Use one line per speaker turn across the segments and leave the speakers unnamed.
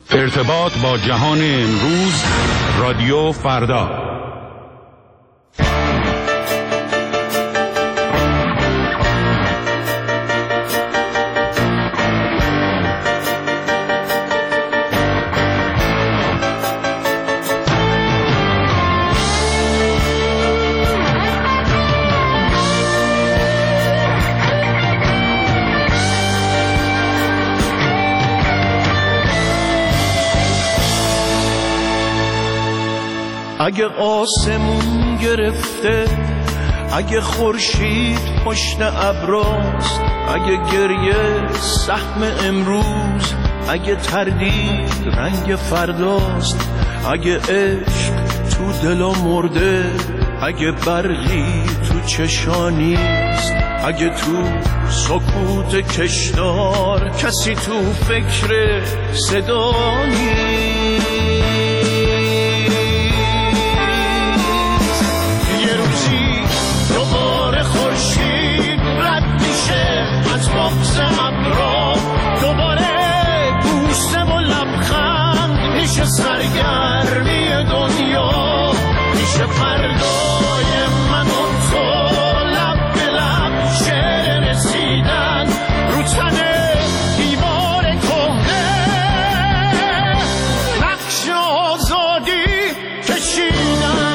ارتباط با جهان امروز، رادیو فردا.
اگه آسمون گرفته، اگه خورشید پشت ابراست، اگه گریه سهم امروز، اگه تردید رنگ فرداست، اگه عشق تو دلا مرده، اگه برقی تو چشانیست، اگه تو سکوت کشدار کسی تو فکر صدا نیست. بغض ابرا دوباره بوسه و لبخند میشه، سرگرمی دنیا میشه، فردای من و تو لب به لب شعر رسیدن رو تنه دیوار کهنه، نقش آزادی کشیدن.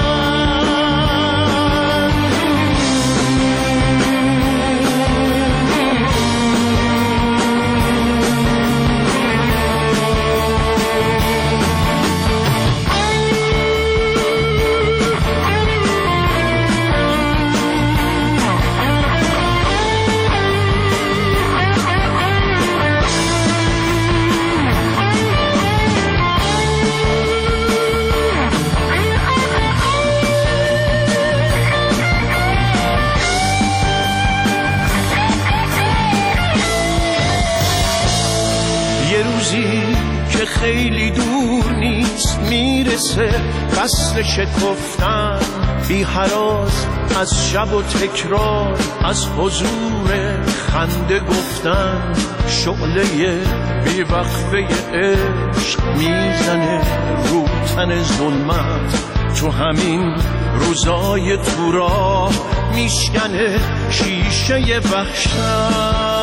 که خیلی دور نیست میرسه فصل شکفتن، بی هراس از شب و تکرار، از حضور خنده گفتن، شعله بی وقفه عشق میزنه رو تن ظلمت، تو همین روزای تو راه میشکنه شیشه وحشت.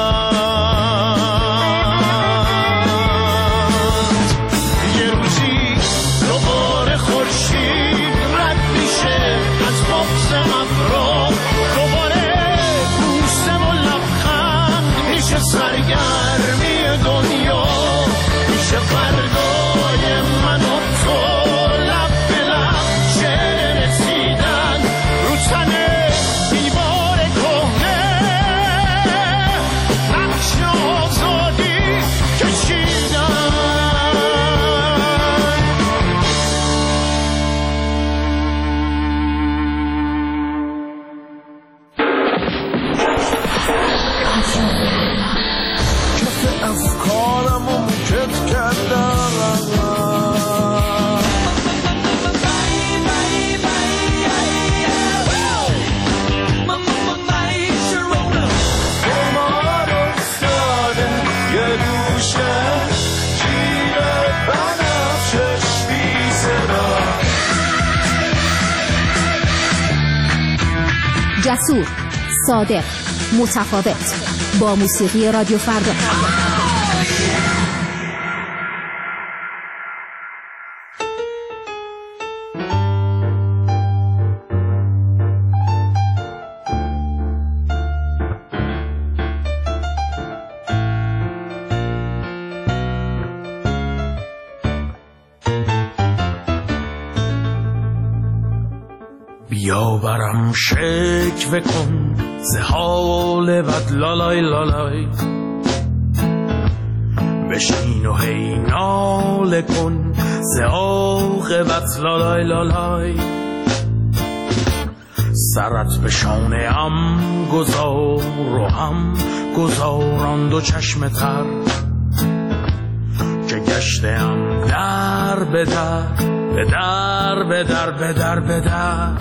سرگرمی دنیا میشه، فردای من و تو لب به لب شعر رسیدن رو تنه دیوار کهنه، نقش آزادی کشیدن.
افکارم رو موکت کردم، امار افتاده یه دوشه جیر بنفشش بی صدا.
جسور، صادق، متفاوت، با موسیقی رادیو فردا.
بیا برم شکوه کن ز حال بد، لالای لالای بشین و هی ناله کن ز عاقبت، لالای لالای سرت به شانه ام گذار و هم گذاران دو چشم تر، که گشتم در به در به در به در به در به در،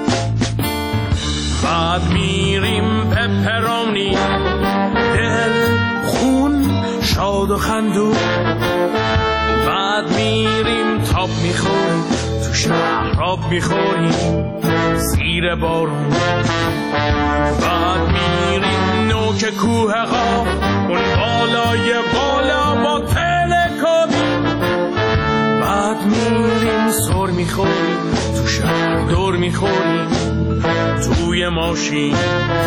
بعد میریم پپرونی دل خون شاد و خندون، بعد میخوریم تو شهراب میخوریم زیر بارون بعد میریم نوک کوه قاف اون بالای بالا با تلکابی بعد میریم سر میخوریم تو شهر دور میخوریم توی ماشین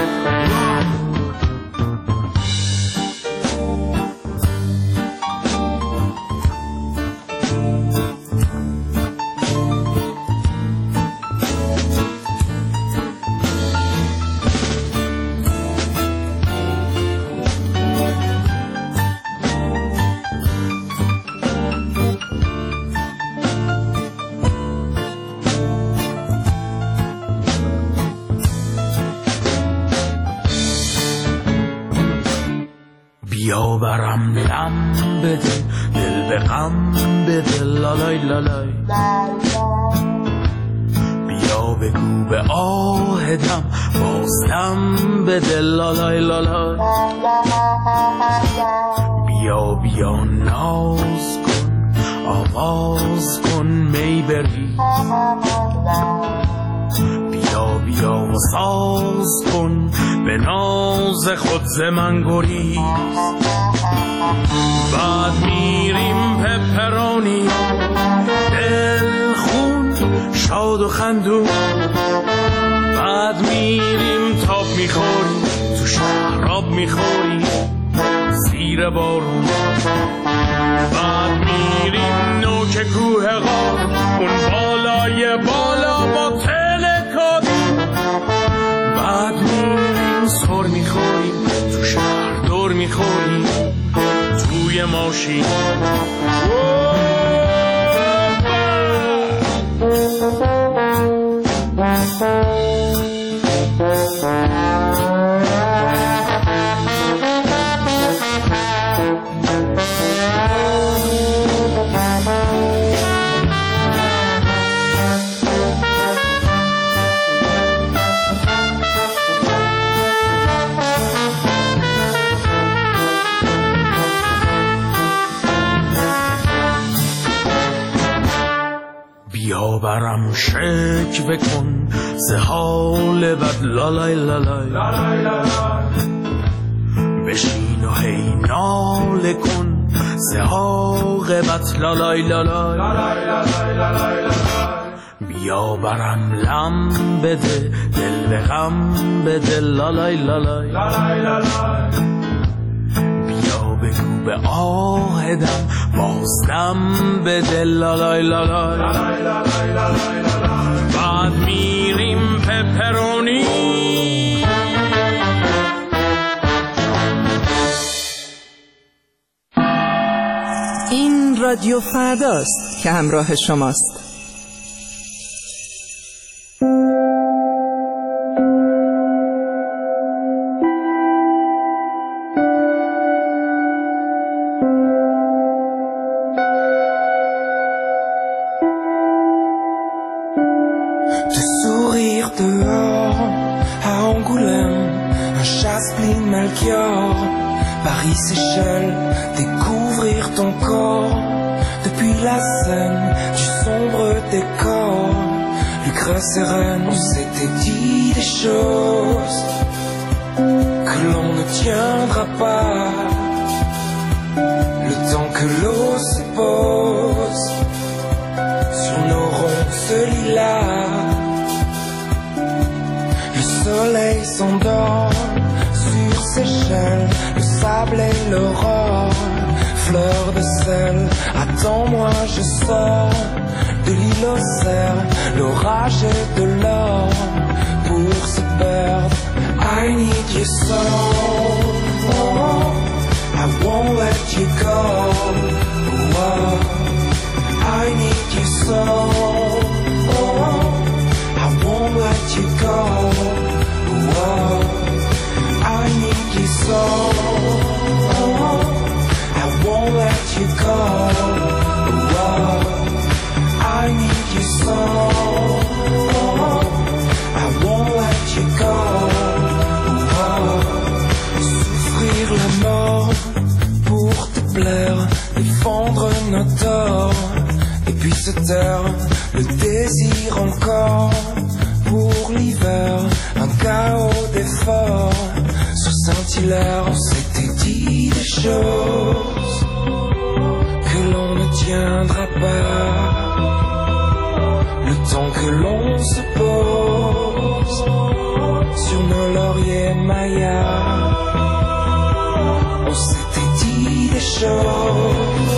بیا برم لم بده دل به غم بده لالای لالای بیا بگو به آهدم بازدم بده لالای لالای بیا بیا ناز کن آواز کن می بری بیا بیا و ساز کن به ناز خود ز من گریز بعد میریم پپرانی دل خون شاد و خندون بعد میریم تاب میخوریم تو شهراب میخوریم زیر بارون بعد میریم نوک کوه قاف اون بالای بالا با تلکابی بعد میریم سر میخوریم تو شهر دور میخوریم توی ماشین بیا برم شکوه کن ز حال بد لالای لالای بشین و هی ناله کن ز عاقبت لالای لالای بیا برم لم بده دل به غم بده لالای لالای بگو به آهدم بازدم بده لالای لالای بعد میریم پپرونی
این رادیو فرداست که همراه شماست.
Paris-Séchelles, découvrir ton corps depuis la scène du sombre décor. Lucre sereine, on s'était dit des choses que l'on ne tiendra pas. Le temps que l'eau se pose sur nos ronces lilas, le soleil s'endort sur Seychelles. Sable et l'aurore, fleur de sel, attends-moi, je sors de l'île aux cerfs, l'orage et de l'or pour se perdre. I need you so, I won't let you go. I need you so, I won't let you go. I need you so, I won't let you go. I need you so, I won't let you go. Souffrir la mort pour te plaire, défendre nos torts et Depuis cette heure, le désir encore pour l'hiver, un chaos d'efforts. Sous Saint-Hilaire, on s'était dit des choses que l'on ne tiendra pas. Le temps que l'on se pose sur nos lauriers mayas, on s'était dit des choses.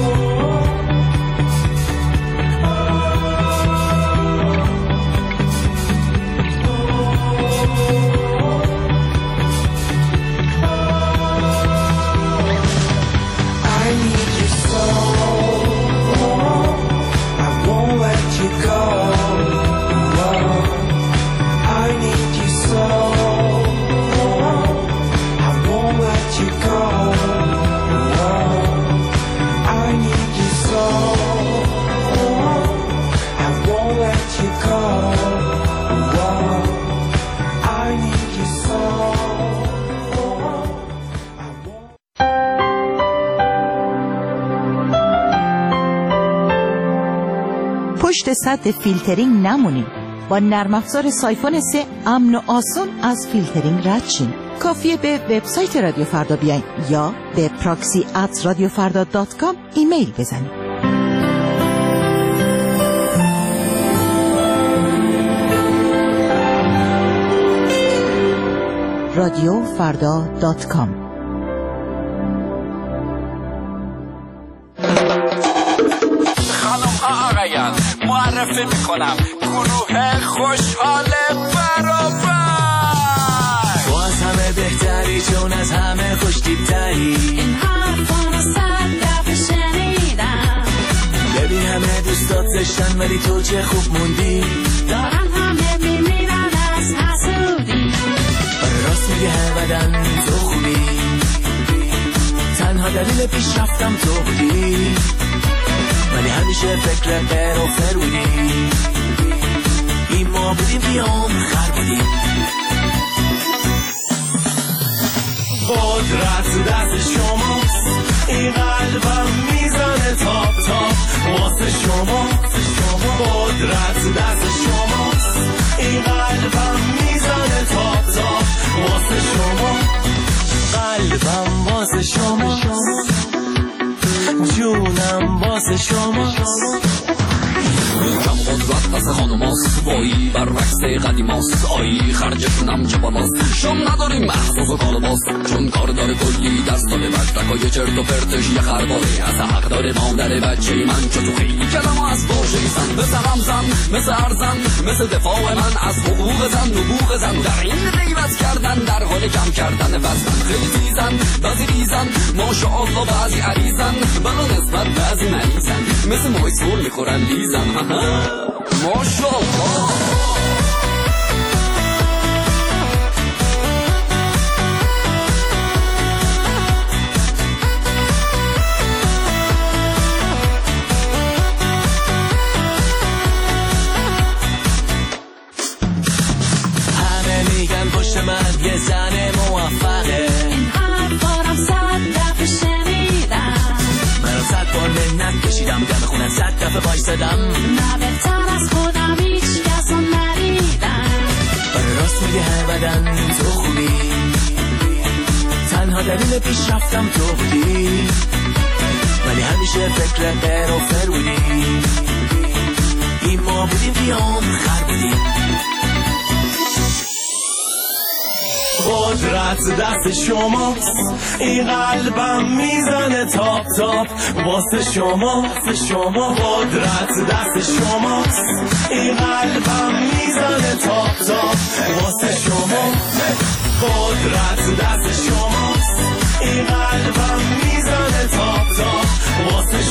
پشت سد فیلترینگ نمونین. با نرم افزار سایفون 3 امن و آسون از فیلترینگ رد شین. کافیه به وبسایت رادیو فردا بیاین یا به proxy@radiofarda.com ایمیل بزنید. radiofarda.com.
آقایان معرفی میکنم گروه خوشحال برابر.
تو از همه بهتری چون از همه خوشتیبتری.
این حرفانو 100 دفعه شنیدم.
ببین همه دوستات زشتن ولی تو چه خوب موندی.
دارن همه میمیرن از حسودی.
راست میگه هر بدن تو خوبی. تنها دلیل پیشرفتم تو بودی. ولی همیشه فکر پر و فر بودیم. این ما بودیم بیام خر بودیم. قدرت دست شماست. این قلبم میزنه تاپ تاپ واسه شما. قدرت دست شماست. این قلبم میزنه تاپ تاپ واسه شما. قلبم واسه شما، جونم واسه شما.
کم قدرت دست خانماست. وایی برعکس قدیماست. آیی خرجشونم جواناست. شم نداریم محفوظ و کالباست. چون کار داره کلی دستانه بشتکای چرت و پرتش یه خرباره. از حق داره مادر بچه من چو تو خیلی کلم از باشه زن. مثل همزن مثل ارزن مثل دفاع من از حقوق زن نبوغ زن. در این غیبت کردن در حال کم کردن وزن. خیلی زیزن بعضی ریزن ماشاءالله بعضی عریزن بلا نسبت بعضی مریضن. مثل مایسور میخورن لیزن ماشاءالله.
همه میگن پشت من یه زن موفقه.
این حرفارم 100 دفعه شنیدم.
منم 100 بار منت کشیدم دم خونم 100 دفعه بایستدم.
نه بهتر از خودم هیچ کسو ندیدم.
راست میگه هر بدن تو خوبی. تنها دلیل پیشرفتم تو بودی. ولی همیشه فکر پر و فر بودی. این ما بودیم بیام خر بودیم. قدرت دست شماست. این قلبم میزنه تاپ تاپ واسه شما. قدرت دست شماست. این قلبم میزنه تاپ تاپ واسه شما. قدرت دست شماست. این قلبم میزنه تاپ تاپ واسه